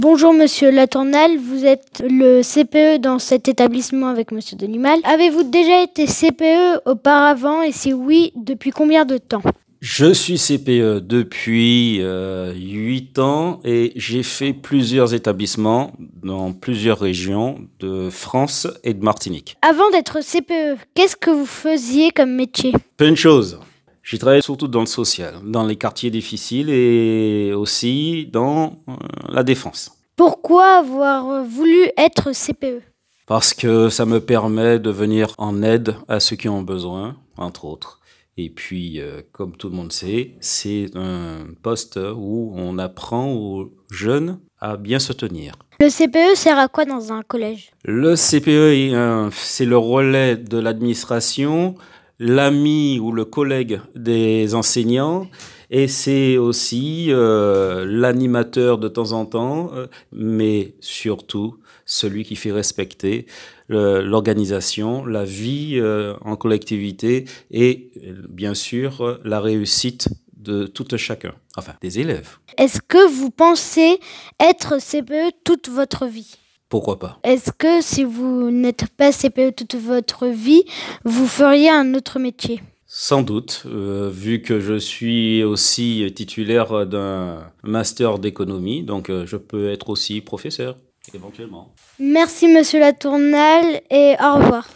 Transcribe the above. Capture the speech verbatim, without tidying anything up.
Bonjour Monsieur Latournelle, vous êtes le C P E dans cet établissement avec Monsieur Denimal. Avez-vous déjà été C P E auparavant et si oui, depuis combien de temps ? Je suis C P E depuis euh, huit ans et j'ai fait plusieurs établissements dans plusieurs régions de France et de Martinique. Avant d'être C P E, qu'est-ce que vous faisiez comme métier ? Plein de choses. J'ai travaillé surtout dans le social, dans les quartiers difficiles et aussi dans euh, la défense. Pourquoi avoir voulu être C P E ? Parce que ça me permet de venir en aide à ceux qui ont besoin, entre autres. Et puis, euh, comme tout le monde sait, c'est un poste où on apprend aux jeunes à bien se tenir. Le C P E sert à quoi dans un collège ? Le C P E, est un- c'est le relais de l'administration, l'ami ou le collègue des enseignants, et c'est aussi euh, l'animateur de temps en temps, euh, mais surtout celui qui fait respecter euh, l'organisation, la vie euh, en collectivité et euh, bien sûr euh, la réussite de tout un chacun, enfin des élèves. Est-ce que vous pensez être C P E toute votre vie ? Pourquoi pas ? Est-ce que si vous n'êtes pas C P E toute votre vie, vous feriez un autre métier ? Sans doute, euh, vu que je suis aussi titulaire d'un master d'économie, donc euh, je peux être aussi professeur, éventuellement. Merci Monsieur Latournelle et au revoir.